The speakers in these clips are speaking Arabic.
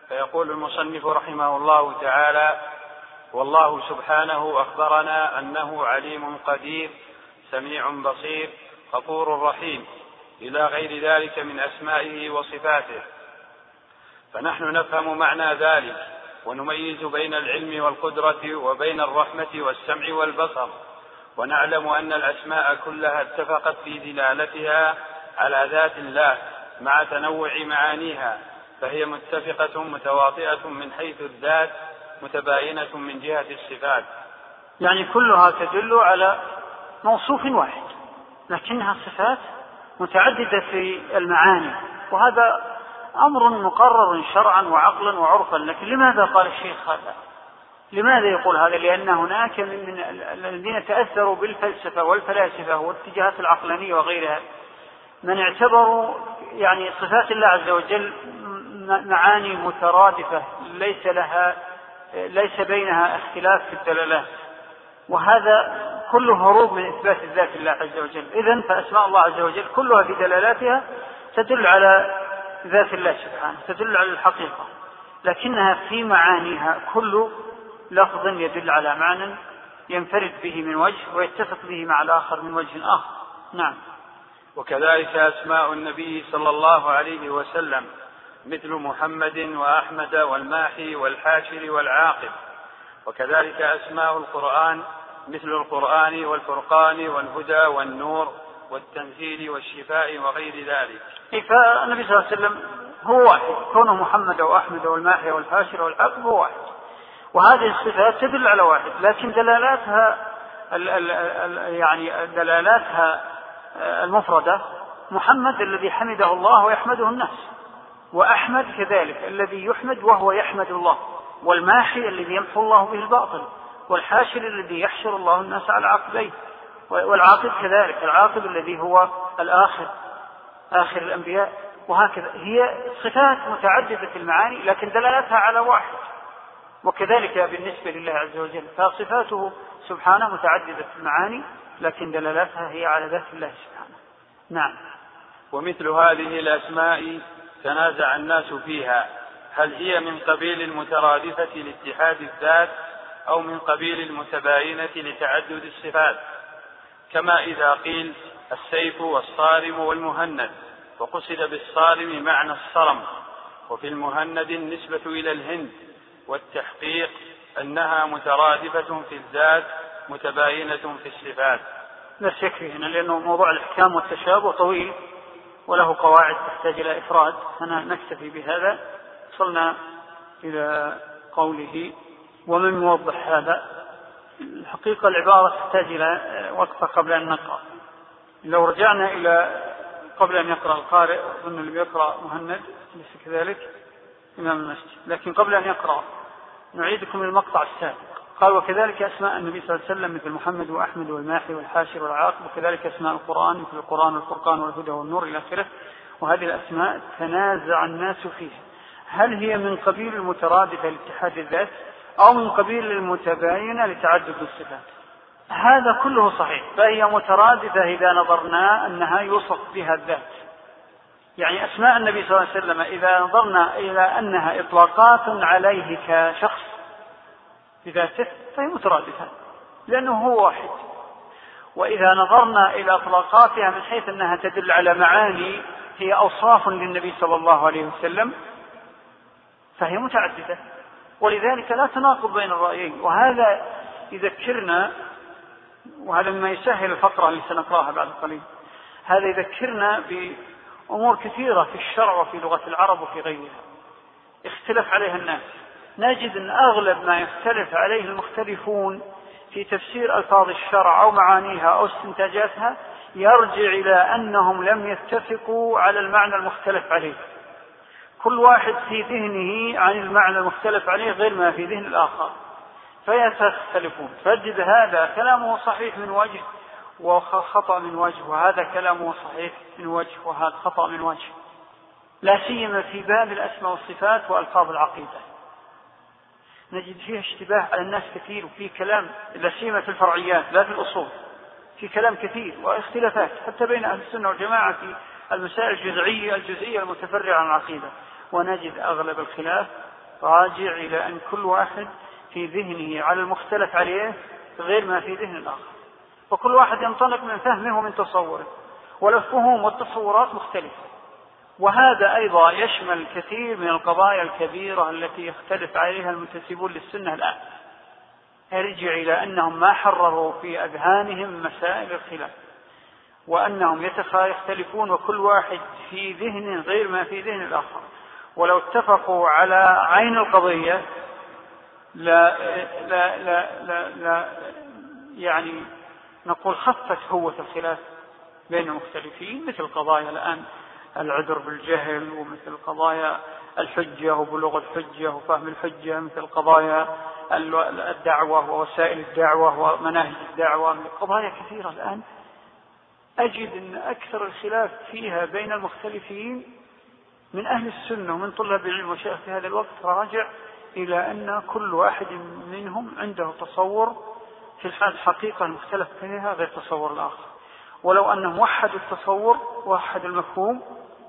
فيقول المصنف رحمه الله تعالى: والله سبحانه أخبرنا أنه عليم قدير سميع بصير غفور رحيم إلى غير ذلك من أسمائه وصفاته، فنحن نفهم معنى ذلك ونميز بين العلم والقدرة وبين الرحمة والسمع والبصر، ونعلم أن الأسماء كلها اتفقت في دلالتها على ذات الله مع تنوع معانيها، فهي متفقة متواطئة من حيث الذات متباينة من جهة الصفات. يعني كلها تدل على موصوف واحد لكنها صفات متعددة في المعاني، وهذا أمر مقرر شرعا وعقلا وعرفا. لكن لماذا قال الشيخ هذا؟ لماذا يقول هذا؟ لأن هناك من الذين تأثروا بالفلسفة والفلاسفة والاتجاهات العقلانية وغيرها من اعتبروا يعني صفات الله عز وجل معاني مترادفة ليس بينها اختلاف في الدلالات، وهذا كله هروب من إثبات الذات الله عز وجل. إذن فأسماء الله عز وجل كلها في دلالاتها تدل على ذات الله سبحانه، تدل على الحقيقة، لكنها في معانيها كل لفظ يدل على معنى ينفرد به من وجه ويتفق به مع الآخر من وجه آخر. نعم. وكذلك أسماء النبي صلى الله عليه وسلم مثل محمد وأحمد والماحي والحاشر والعاقب، وكذلك أسماء القرآن مثل القرآن والفرقان والهدى والنور والتنزيل والشفاء وغير ذلك. فالنبي صلى الله عليه وسلم هو واحد، كونه محمد وأحمد والماحي والحاشر والعاقب هو واحد، وهذه الصفات تدل على واحد، لكن دلالاتها المفردة. محمد الذي حمده الله ويحمده الناس، وأحمد كذلك الذي يحمد وهو يحمد الله، والماحي الذي يمحو الله به الباطل، والحاشر الذي يحشر الله الناس على عقبيه، والعاقب كذلك العاقب الذي هو آخر الأنبياء. وهكذا هي صفات متعددة المعاني لكن دلالتها على واحد، وكذلك بالنسبة لله عز وجل فصفاته سبحانه متعددة المعاني لكن دلالتها هي على ذات الله سبحانه. نعم. ومثل هذه الأسماء تنازع الناس فيها، هل هي من قبيل المترادفة لاتحاد الذات أو من قبيل المتباينة لتعدد الصفات، كما إذا قيل السيف والصارم والمهند، وقصد بالصارم معنى الصرم، وفي المهند النسبة إلى الهند، والتحقيق أنها مترادفة في الذات متباينة في الصفات. بس يكفي هنا لأنه موضوع الإحكام والتشابه طويل وله قواعد تحتاج إلى إفراد، أنا نكتفي بهذا. وصلنا إلى قوله ومن يوضح هذا. الحقيقة العبارة تحتاج إلى وقفة قبل أن نقرأ. لو رجعنا إلى قبل أن يقرأ القارئ، أظن اللي يقرأ مهند ليس كذلك إمام المسجد، لكن قبل أن يقرأ نعيدكم المقطع السابق. قال وكذلك أسماء النبي صلى الله عليه وسلم مثل محمد وأحمد والماحي والحاشر والعاقب، وكذلك أسماء القرآن مثل القرآن والفرقان والهدى والنور إلى آخره. وهذه الأسماء تنازع الناس فيها، هل هي من قبيل المترادفة لاتحاد الذات أو من قبيل المتباينة لتعدد الصفات؟ هذا كله صحيح، فهي مترادفة إذا نظرنا أنها يوصف بها الذات. يعني أسماء النبي صلى الله عليه وسلم إذا نظرنا إلى أنها إطلاقات عليه كشخص بذاته فهي مترادفة لأنه هو واحد، وإذا نظرنا إلى إطلاقاتها من حيث أنها تدل على معاني هي أوصاف للنبي صلى الله عليه وسلم فهي متعددة، ولذلك لا تناقض بين الرأيين. وهذا يذكرنا، وهذا مما يسهل الفقرة اللي سنقرأها بعد قليل، هذا يذكرنا بأمور كثيرة في الشرع وفي لغة العرب وفي غيرها اختلف عليها الناس. نجد أن أغلب ما يختلف عليه المختلفون في تفسير ألفاظ الشرع أو معانيها أو استنتاجاتها يرجع إلى أنهم لم يتفقوا على المعنى المختلف عليه، كل واحد في ذهنه عن المعنى المختلف عليه غير ما في ذهن الآخر فيختلفون. فجد هذا كلامه صحيح من وجه وخطأ من وجه، وهذا كلامه صحيح من وجه وهذا خطأ من وجه، لا سيما في باب الأسماء والصفات وألفاظ العقيدة نجد فيها اشتباه على الناس كثير، وفي كلام لا سيما في الفرعيات لا في الأصول، في كلام كثير واختلافات حتى بين أهل السنة والجماعة في المسائل الجزئية المتفرعة عن العقيدة. ونجد أغلب الخلاف راجع إلى أن كل واحد في ذهنه على المختلف عليه غير ما في ذهن الآخر، وكل واحد ينطلق من فهمه ومن تصوره، والفهوم والتصورات مختلفة. وهذا أيضا يشمل كثير من القضايا الكبيرة التي يختلف عليها المنتسبون للسنة الآن. يرجع إلى أنهم ما حرروا في أذهانهم مسائل الخلاف، وأنهم يختلفون وكل واحد في ذهن غير ما في ذهن الآخر. ولو اتفقوا على عين القضية لا لا لا لا, لا يعني نقول خفت هوة الخلاف بين المختلفين، مثل قضايا الآن العذر بالجهل، ومثل قضايا الحجة وبلوغ الحجة وفهم الحجة، مثل قضايا الدعوة ووسائل الدعوة ومناهج الدعوة. قضايا كثيرة الآن أجد أن أكثر الخلاف فيها بين المختلفين من أهل السنة ومن طلاب العلم وشيخ في هذا الوقت راجع إلى أن كل واحد منهم عنده تصور في الحال حقيقة المختلف فيها غير تصور الآخر. ولو أنهم وحدوا التصور ووحدوا المفهوم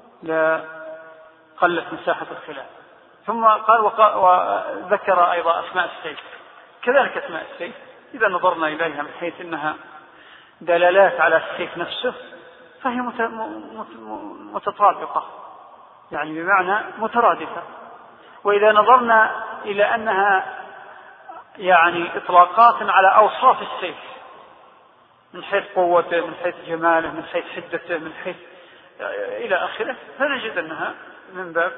لقلت مساحة الخلاف. ثم قال وذكر أيضا أسماء السيف. كذلك أسماء السيف إذا نظرنا إليها من حيث أنها دلالات على السيف نفسه فهي متطابقة، يعني بمعنى مترادفة. وإذا نظرنا إلى أنها يعني إطلاقات على أوصاف السيف من حيث قوته، من حيث جماله، من حيث حدته، من حيث إلى آخره، فنجد أنها من باب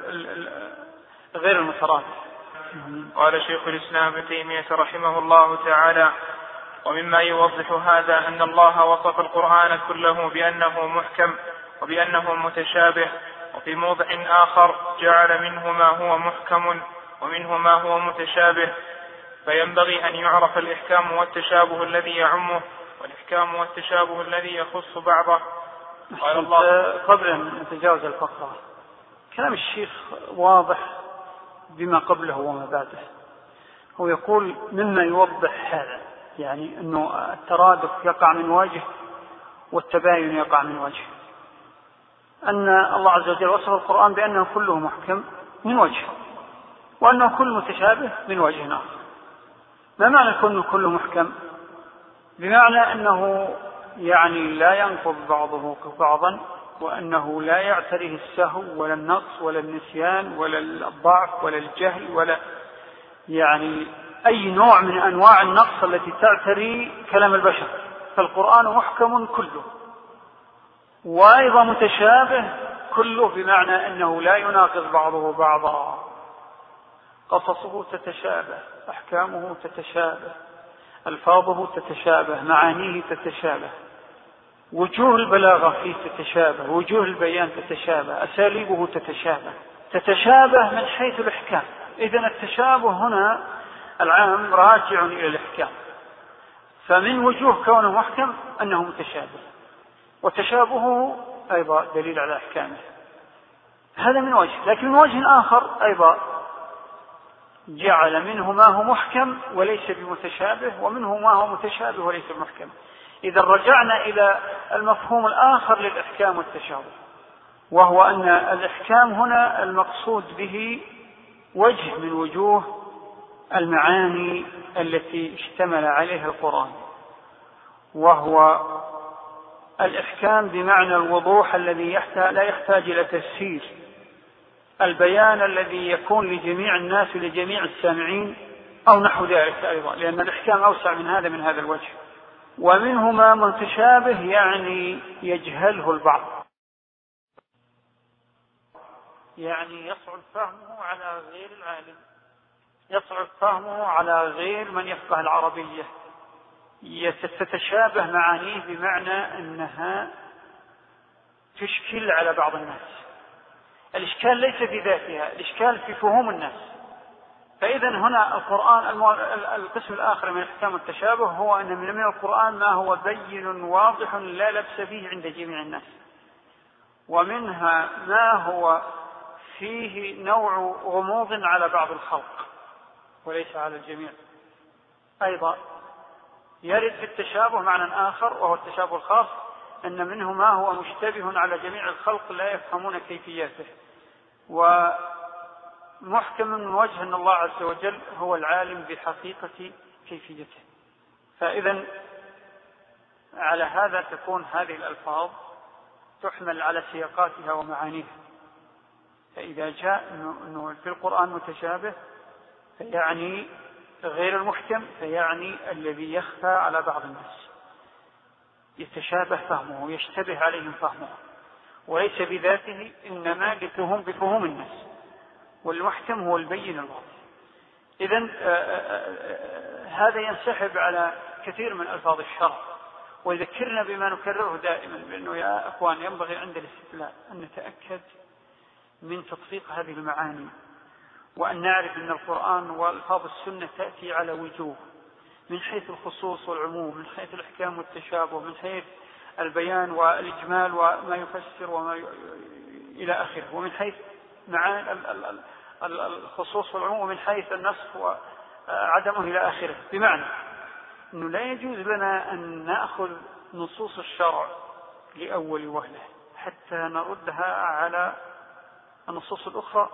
غير المترادف. قال شيخ الإسلام ابن تيمية رحمه الله تعالى: ومما يوضح هذا أن الله وصف القرآن كله بأنه محكم وبأنه متشابه، وفي موضع آخر جعل منه ما هو محكم ومنه ما هو متشابه، فينبغي أن يعرف الإحكام والتشابه الذي يعمه والإحكام والتشابه الذي يخص بعضه. قال الله قبل أن نتجاوز الفقرة، كلام الشيخ واضح بما قبله وما بعده. هو يقول مما يوضح هذا، يعني أنه الترادف يقع من وجه والتباين يقع من وجه، أن الله عز وجل وصف القرآن بأنه كله محكم من وجه، وأنه كل متشابه من وجه آخر. ما معنى كله محكم؟ بمعنى أنه يعني لا ينقض بعضه بعضا، وأنه لا يعتريه السهو ولا النقص ولا النسيان ولا الضعف ولا الجهل ولا يعني أي نوع من أنواع النقص التي تعتري كلام البشر. فالقرآن محكم كله، وأيضا متشابه كله، بمعنى أنه لا يناقض بعضه بعضا. قصصه تتشابه، أحكامه تتشابه، ألفاظه تتشابه، معانيه تتشابه، وجوه البلاغة فيه تتشابه، وجوه البيان تتشابه، أساليبه تتشابه من حيث الإحكام. إذن التشابه هنا العام راجع إلى الإحكام، فمن وجوه كونه محكم أنه متشابه، وتشابهه أيضا دليل على إحكامه. هذا من وجه. لكن من وجه آخر أيضا جعل منه ما هو محكم وليس بمتشابه، ومنه ما هو متشابه وليس بمحكم. إذا رجعنا إلى المفهوم الآخر للإحكام والتشابه، وهو أن الإحكام هنا المقصود به وجه من وجوه المعاني التي اشتمل عليها القرآن، وهو الإحكام بمعنى الوضوح الذي لا يحتاج إلى تفسير، البيان الذي يكون لجميع الناس ولجميع السامعين أو نحو ذلك أيضا، لأن الإحكام أوسع من هذا الوجه. ومنه ما متشابه يعني يجهله البعض، يعني يصعب فهمه على غير العالم، يصعب فهمه على غير من يفقه العربية، تتشابه معانيه بمعنى أنها تشكل على بعض الناس. الإشكال ليس في ذاتها، الإشكال في فهوم الناس. فإذا هنا القرآن القسم الآخر من إحكام التشابه هو أن من القرآن ما هو بين واضح لا لبس فيه عند جميع الناس، ومنها ما هو فيه نوع غموض على بعض الخلق وليس على الجميع. أيضا يرد في التشابه معنى آخر، وهو التشابه الخاص، أن منه ما هو مشتبه على جميع الخلق لا يفهمون كيفياته، محكم من وجه أن الله عز وجل هو العالم بحقيقة كيفيته. فإذا على هذا تكون هذه الألفاظ تحمل على سياقاتها ومعانيها. فإذا جاء أنه في القرآن متشابه فيعني غير المحكم، فيعني الذي يخفى على بعض الناس، يتشابه فهمه ويشتبه عليهم فهمه، وليس بذاته، إنما بفهوم الناس، والمحكم هو البين الواضح. إذن هذا ينسحب على كثير من ألفاظ الشرع، ويذكرنا بما نكرره دائما، بأنه يا أخوان ينبغي عند الاستدلال أن نتأكد من تطبيق هذه المعاني، وأن نعرف أن القرآن وألفاظ السنة تأتي على وجوه، من حيث الخصوص والعموم، من حيث الإحكام والتشابه، من حيث البيان والإجمال وما يفسر وما إلى آخره، ومن حيث معاني الخصوص والعموم، ومن حيث النسخ وعدمه إلى آخره. بمعنى أنه لا يجوز لنا أن نأخذ نصوص الشرع لأول وهلة حتى نردها على النصوص الأخرى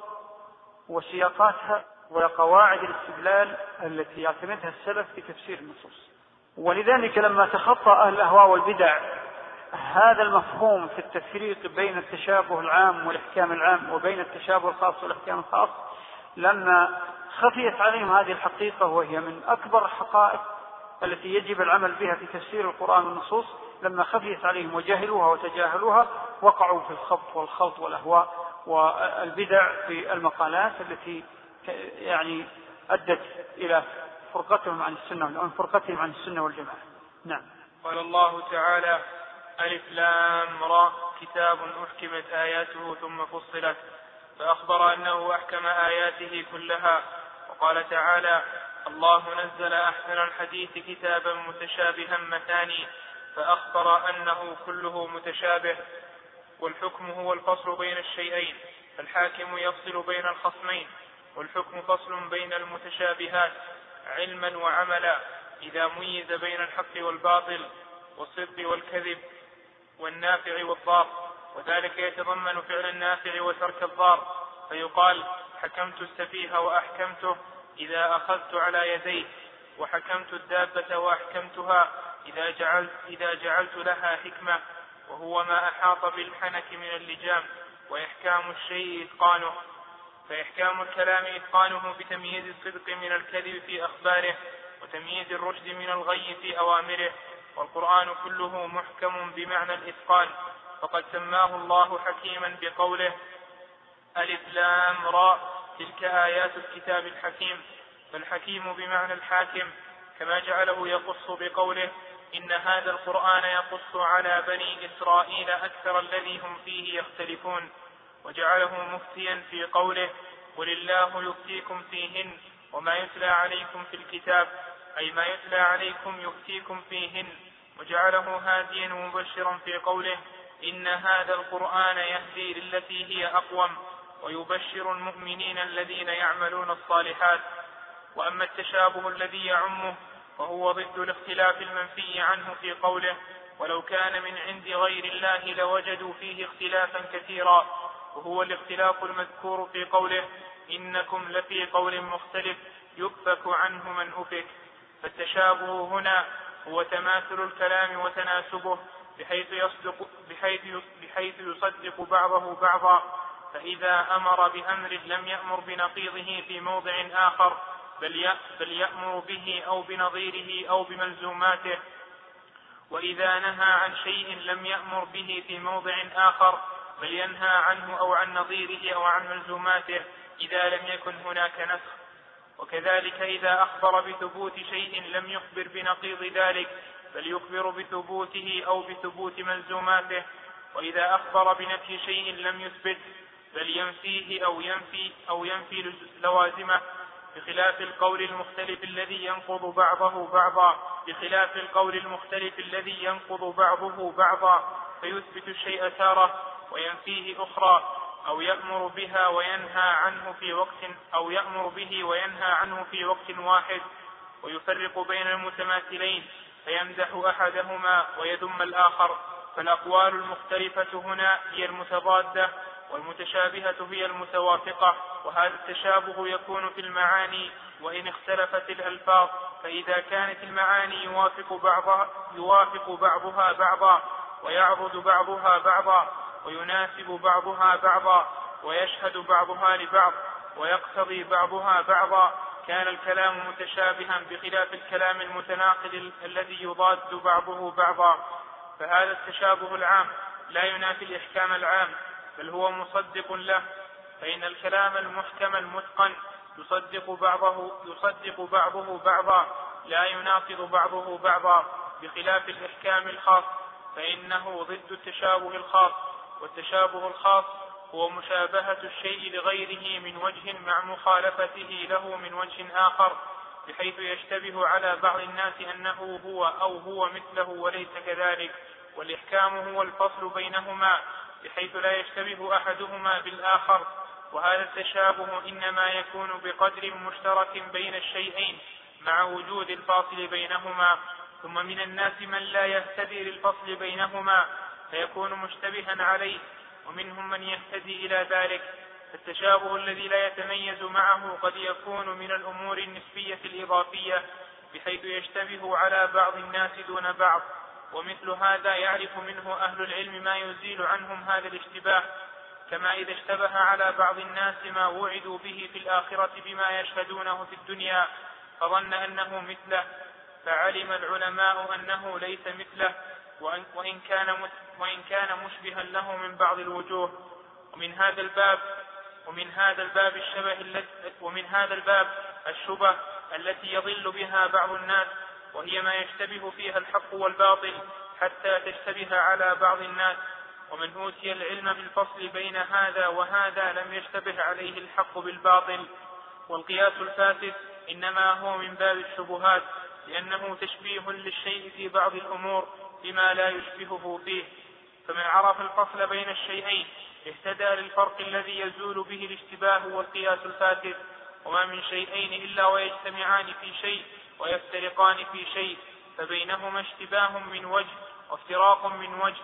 وسياقاتها وقواعد الاستدلال التي يعتمدها السلف في تفسير النصوص. ولذلك لما تخطى أهل الأهواء والبدع هذا المفهوم في التفريق بين التشابه العام والإحكام العام وبين التشابه الخاص والإحكام الخاص، لما خفيت عليهم هذه الحقيقة وهي من أكبر الحقائق التي يجب العمل بها في تفسير القرآن والنصوص، لما خفيت عليهم وجاهلوها وتجاهلوها وقعوا في الخبط والخلط والأهواء والبدع في المقالات التي يعني أدت إلى فرقتهم عن السنة أو فرقتهم عن السنة والجماعة. نعم. قال الله تعالى: ألف لام را كتاب أحكمت آياته ثم فصلت، فأخبر أنه أحكم آياته كلها. وقال تعالى: الله نزل أحسن الحديث كتابا متشابها مثاني، فأخبر أنه كله متشابه. والحكم هو الفصل بين الشيئين، فالحاكم يفصل بين الخصمين، والحكم فصل بين المتشابهات علما وعملا، إذا ميز بين الحق والباطل والصدق والكذب والنافع والضار، وذلك يتضمن فعل النافع وترك الضار، فيقال: حكمت السفيه وأحكمته إذا أخذت على يديه، وحكمت الدابة وأحكمتها إذا جعلت لها حكمة، وهو ما أحاط بالحنك من اللجام. وإحكام الشيء إتقانه، فإحكام الكلام إتقانه بتمييز الصدق من الكذب في أخباره، وتمييز الرشد من الغي في أوامره. والقرآن كله محكم بمعنى الإتقان، فقد سماه الله حكيما بقوله: ألف لام را تلك آيات الكتاب الحكيم. فالحكيم بمعنى الحاكم، كما جعله يقص بقوله: إن هذا القرآن يقص على بني إسرائيل أكثر الذي هم فيه يختلفون. وجعله مفتيا في قوله: قل الله يفتيكم فيهن وما يتلى عليكم في الكتاب، أي ما يتلى عليكم يفتيكم فيهن. وجعله هاديا ومبشرا في قوله: إن هذا القرآن يهدي للتي هي أقوم ويبشر المؤمنين الذين يعملون الصالحات. وأما التشابه الذي يعمه وهو ضد الاختلاف المنفي عنه في قوله: ولو كان من عند غير الله لوجدوا فيه اختلافا كثيرا، وهو الاختلاف المذكور في قوله: إنكم لفي قول مختلف يؤفك عنه من أفك. فالتشابه هنا هو تماثل الكلام وتناسبه بحيث يصدق بعضه بعضا، فإذا أمر بأمر لم يأمر بنقيضه في موضع آخر، بل يأمر به أو بنظيره أو بملزوماته. وإذا نهى عن شيء لم يأمر به في موضع آخر، بل ينهى عنه أو عن نظيره أو عن ملزوماته إذا لم يكن هناك نسخ. وكذلك إذا أخبر بثبوت شيء لم يخبر بنقيض ذلك، بل يخبر بثبوته أو بثبوت ملزوماته. وإذا أخبر بنفي شيء لم يثبت، بل ينفيه أو ينفي لوازمه، بخلاف القول المختلف الذي ينقض بعضه بعضا، فيثبت الشيء تارة وينفيه أخرى، أو يأمر بها وينهى عنه في وقت واحد، ويفرق بين المتماثلين فيمدح أحدهما ويذم الآخر. فالأقوال المختلفة هنا هي المتضادة، والمتشابهة هي المتوافقة. وهذا التشابه يكون في المعاني وإن اختلفت الألفاظ، فإذا كانت المعاني يوافق بعضها بعضا ويعرض بعضها بعضا ويناسب بعضها بعضا ويشهد بعضها لبعض ويقتضي بعضها بعضا، كان الكلام متشابها، بخلاف الكلام المتناقض الذي يضاد بعضه بعضا. فهذا التشابه العام لا ينافي الإحكام العام، بل هو مصدق له، فإن الكلام المحكم المتقن يصدق بعضه بعضا لا يناقض بعضه بعضا، بخلاف الإحكام الخاص فإنه ضد التشابه الخاص. والتشابه الخاص هو مشابهة الشيء لغيره من وجه مع مخالفته له من وجه آخر، بحيث يشتبه على بعض الناس أنه هو أو هو مثله وليس كذلك. والإحكام هو الفصل بينهما بحيث لا يشتبه أحدهما بالآخر. وهذا التشابه إنما يكون بقدر مشترك بين الشيئين مع وجود الفاصل بينهما. ثم من الناس من لا يهتدي للفصل بينهما فيكون مشتبها عليه، ومنهم من يهتدي إلى ذلك. فالتشابه الذي لا يتميز معه قد يكون من الأمور النسبية الإضافية، بحيث يشتبه على بعض الناس دون بعض، ومثل هذا يعرف منه أهل العلم ما يزيل عنهم هذا الاشتباه، كما إذا اشتبه على بعض الناس ما وعدوا به في الآخرة بما يشهدونه في الدنيا فظن أنه مثله، فعلم العلماء أنه ليس مثله، وإن كان مشبها له من بعض الوجوه. ومن هذا الباب الشبه التي يضل بها بعض الناس، وهي ما يشتبه فيها الحق والباطل حتى تشتبه على بعض الناس. ومن أوتي العلم بالفصل بين هذا وهذا لم يشتبه عليه الحق بالباطل. والقياس الفاسد إنما هو من باب الشبهات، لأنه تشبيه للشيء في بعض الأمور بما لا يشبهه فيه. فمن عرف الفصل بين الشيئين اهتدى للفرق الذي يزول به الاشتباه والقياس الفاسد. وما من شيئين إلا ويجتمعان في شيء ويفترقان في شيء، فبينهما اشتباه من وجه وافتراق من وجه.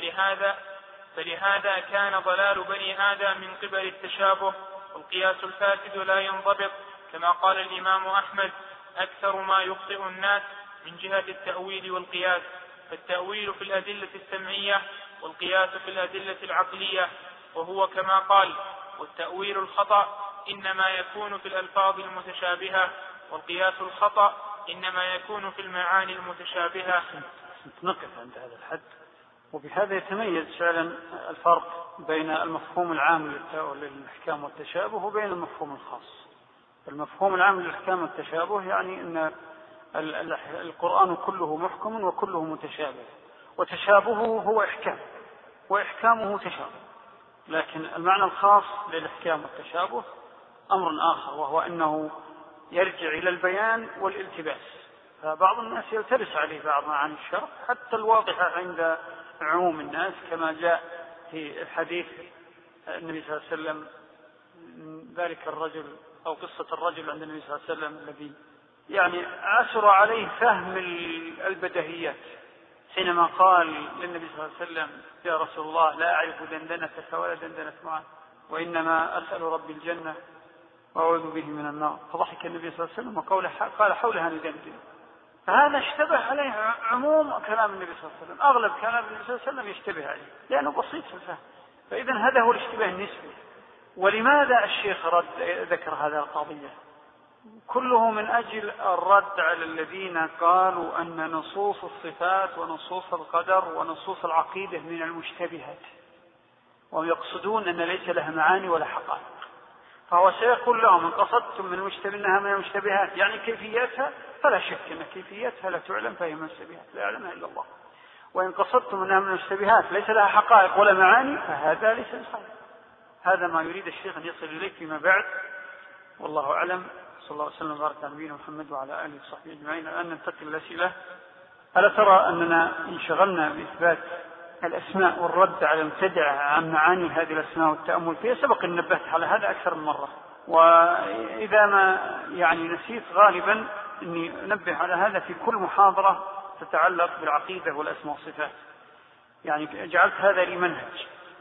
فلهذا كان ضلال بني آدم من قبل التشابه. والقياس الفاسد لا ينضبط، كما قال الإمام أحمد: أكثر ما يخطئ الناس من جهة التأويل والقياس. فالتأويل في الأدلة السمعية والقياس في الأدلة العقلية. وهو كما قال: والتأويل الخطأ إنما يكون في الألفاظ المتشابهة، والقياس الخطأ إنما يكون في المعاني المتشابهة. نقف عند هذا الحد. وبهذا يتميز فعلا الفرق بين المفهوم العام للإحكام والتشابه وبين المفهوم الخاص. المفهوم العام للإحكام والتشابه يعني أن القرآن كله محكم وكله متشابه، وتشابهه هو إحكام وإحكامه تشابه. لكن المعنى الخاص للإحكام والتشابه أمر آخر، وهو أنه يرجع إلى البيان والالتباس. فبعض الناس يلتبس عليه بعض معاني الشرع حتى الواضحة عند عموم الناس، كما جاء في الحديث النبي صلى الله عليه وسلم ذلك الرجل أو قصة الرجل عند النبي صلى الله عليه وسلم الذي يعني عسر عليه فهم البدهيات، حينما قال للنبي صلى الله عليه وسلم: يا رسول الله، لا أعرف دندنتك ولا دندنة معاذ، وإنما أسأل رب الجنة وأعوذ به من النار. فضحك النبي صلى الله عليه وسلم وقال: حولها ندندن. فهذا اشتبه عليه عموم كلام النبي صلى الله عليه وسلم، أغلب كلام النبي صلى الله عليه وسلم يشتبه عليه لأنه بسيط في الفهم. فإذا هذا هو الاشتباه النسبي. ولماذا الشيخ ذكر هذا القضية؟ كله من أجل الرد على الذين قالوا أن نصوص الصفات ونصوص القدر ونصوص العقيدة من المشتبهات، ويقصدون أن ليس لها معاني ولا حقائق. فهو سيقول لهم: إن قصدتم منها من المشتبهات يعني كيفيتها، فلا شك أن كيفيتها لا تعلم، فهي من المشتبهات لا يعلمها إلا الله. وإن قصدتم منها من المشتبهات ليس لها حقائق ولا معاني، فهذا ليس صحيح. هذا ما يريد الشيخ أن يصل إليك فيما بعد، والله أعلم. صلى الله عليه وسلم وبارك على نبينا محمد وعلى آله وصحبه أجمعين. الآن ننتقل للأسئلة. ألا ترى أننا انشغلنا بإثبات الأسماء والرد على المبتدعة عن معاني هذه الأسماء والتأمل فيها؟ سبق أن نبهت على هذا أكثر من مرة، وإذا ما نسيت غالبا أني أنبه على هذا في كل محاضرة تتعلق بالعقيدة والأسماء والصفات. جعلت هذا لي منهج،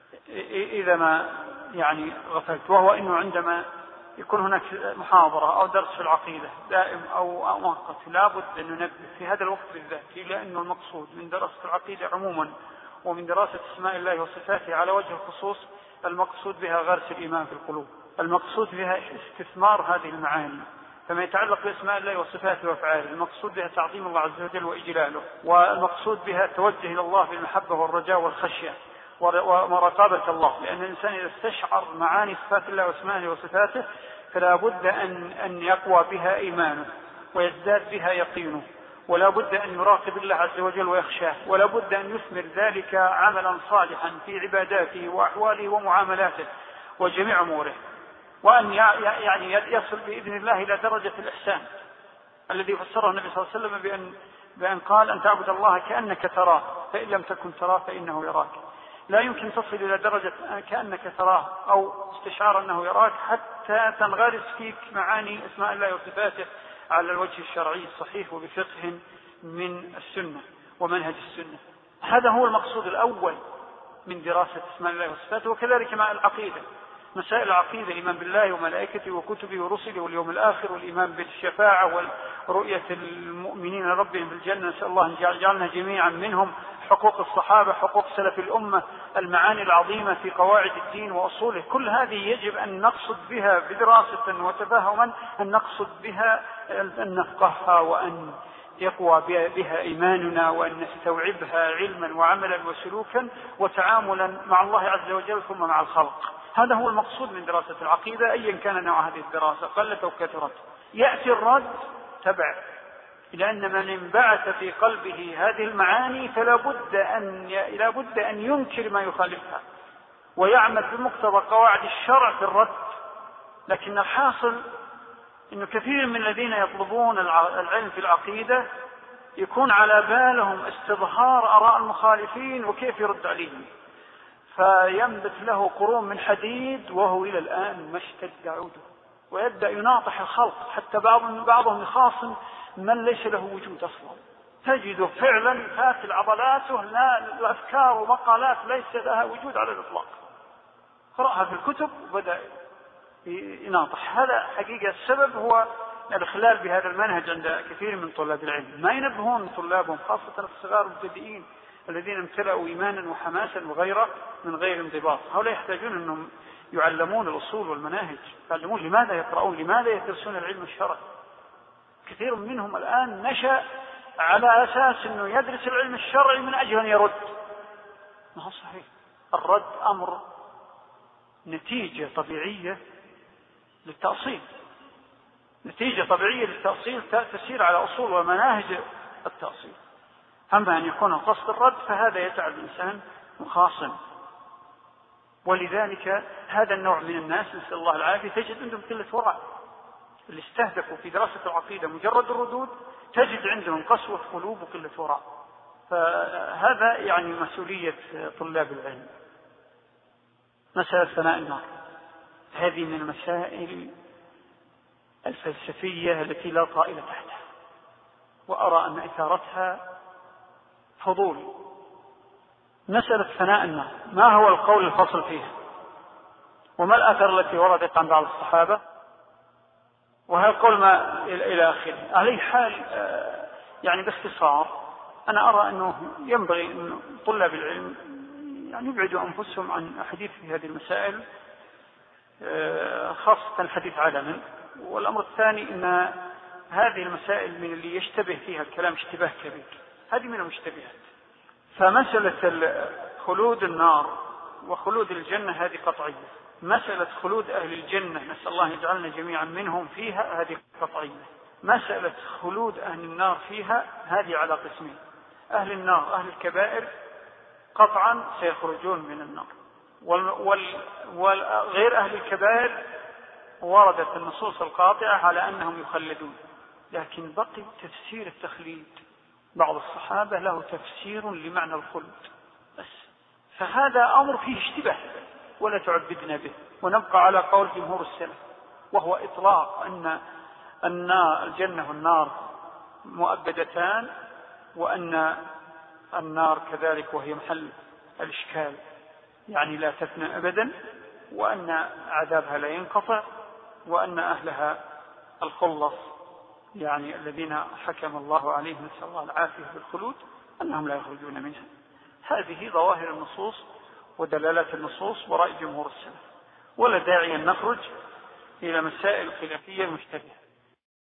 إذا ما يعني غفلت، وهو أنه عندما يكون هناك محاضرة أو درس في العقيدة دائم أو مؤقت لابد أن ننبه في هذا الوقت بالذات إلى أنه المقصود من دراسة العقيدة عموما ومن دراسة اسماء الله وصفاته على وجه الخصوص المقصود بها غرس الإيمان في القلوب، المقصود بها استثمار هذه المعاني. فما يتعلق باسماء الله وصفاته وافعاله المقصود بها تعظيم الله عز وجل واجلاله، والمقصود بها التوجه الى الله بالمحبه والرجاء والخشيه ومراقبه الله، لان الانسان اذا استشعر معاني صفات الله واسمائه وصفاته فلا بد ان يقوى بها ايمانه ويزداد بها يقينه، ولا بد ان يراقب الله عز وجل ويخشاه، ولا بد ان يثمر ذلك عملا صالحا في عباداته واحواله ومعاملاته وجميع اموره، وأن يعني يصل بإذن الله إلى درجة الإحسان الذي فسره النبي صلى الله عليه وسلم بأن قال أن تعبد الله كأنك تراه فإن لم تكن تراه فإنه يراك. لا يمكن تصل إلى درجة كأنك تراه أو استشعار أنه يراك حتى تنغرس فيك معاني اسماء الله وصفاته على الوجه الشرعي الصحيح وبفقه من السنة ومنهج السنة. هذا هو المقصود الأول من دراسة اسماء الله وصفاته. وكذلك مع العقيدة، مسائل العقيدة، الإيمان بالله وملائكته وكتبه ورسله واليوم الآخر، والإيمان بالشفاعة ورؤية المؤمنين ربهم في الجنة، نسأل الله أن يجعلنا جميعا منهم، حقوق الصحابة، حقوق سلف الأمة، المعاني العظيمة في قواعد الدين وأصوله، كل هذه يجب أن نقصد بها بدراسة وتفاهما، أن نقصد بها أن نفقهها وأن يقوى بها إيماننا، وأن نستوعبها علما وعملا وسلوكا وتعاملا مع الله عز وجل ثم مع الخلق. هذا هو المقصود من دراسة العقيدة أيا كان نوع هذه الدراسة قلت أو كثرت. يأتي الرد تبع، لأن من انبعث في قلبه هذه المعاني فلا بد أن ينكر ما يخالفها ويعمل بمقتضى قواعد الشرع في الرد. لكن الحاصل أن كثير من الذين يطلبون العلم في العقيدة يكون على بالهم استظهار آراء المخالفين وكيف يرد عليهم، فينبت له قرون من حديد وهو إلى الآن ما اشتد عوده، ويبدأ يناطح الخلق، حتى بعضهم يخاصم من ليس له وجود أصلا، تجده فعلا فاتل عضلاته، لا الأفكار ومقالات ليس لها وجود على الإطلاق، قرأها في الكتب وبدأ يناطح. هذا حقيقة السبب هو الإخلال بهذا المنهج عند كثير من طلاب العلم، ما ينبهون طلابهم خاصة الصغار المبتدئين الذين امتلأوا إيمانا وحماسا وغيره من غير انضباط. هؤلاء يحتاجون أنهم يعلمون الأصول والمناهج، يعلمون لماذا يقرؤون، لماذا يدرسون العلم الشرعي. كثير منهم الآن نشأ على أساس أنه يدرس العلم الشرعي من أجل أن يرد. ما هو صحيح، الرد أمر نتيجة طبيعية للتأصيل، نتيجة طبيعية للتأصيل تسير على أصول ومناهج التأصيل. أما أن يكون قصد الرد فهذا يجعل الإنسان مخاصم. ولذلك هذا النوع من الناس نسأل الله العافية تجد عندهم قلة ورع، اللي استهدفوا في دراسة العقيدة مجرد الردود تجد عندهم قسوة قلوب وقلة ورع. فهذا يعني مسؤولية طلاب العلم. مسألة ثناء النار هذه من المسائل الفلسفية التي لا طائل تحتها، وأرى أن إثارتها فضول. مسألة ثناء النار ما هو القول الفصل فيها، وما الأثر التي وردت عن بعض الصحابة، وهل القول ما إلى آخره. على أي حال يعني باختصار أنا أرى أنه ينبغي أن طلاب العلم يعني يبعدوا أنفسهم عن حديث في هذه المسائل، خاصة الحديث عالما. والأمر الثاني أن هذه المسائل من اللي يشتبه فيها الكلام اشتباه كبير، هذه من المشتبهات. فمسألة خلود النار وخلود الجنة هذه قطعية. مسألة خلود أهل الجنة نسأل الله يجعلنا جميعا منهم فيها هذه قطعية. مسألة خلود أهل النار فيها هذه على قسمين: أهل النار أهل الكبائر قطعا سيخرجون من النار، وغير أهل الكبائر وردت النصوص القاطعة على أنهم يخلدون. لكن بقي تفسير التخليد، بعض الصحابة له تفسير لمعنى الخلد بس، فهذا أمر فيه اشتباه ولا تعبدنا به، ونبقى على قول جمهور السلف وهو إطلاق أن الجنة والنار مؤبدتان، وأن النار كذلك وهي محل الإشكال يعني لا تفنى أبدا، وأن عذابها لا ينقطع، وأن أهلها الخلص يعني الذين حكم الله عليهم نسأل الله العافية بالخلود أنهم لا يخرجون منها. هذه ظواهر النصوص ودلالات النصوص ورأي جمهور السلف، ولا داعي أن نخرج إلى مسائل خلافية مشتبهة.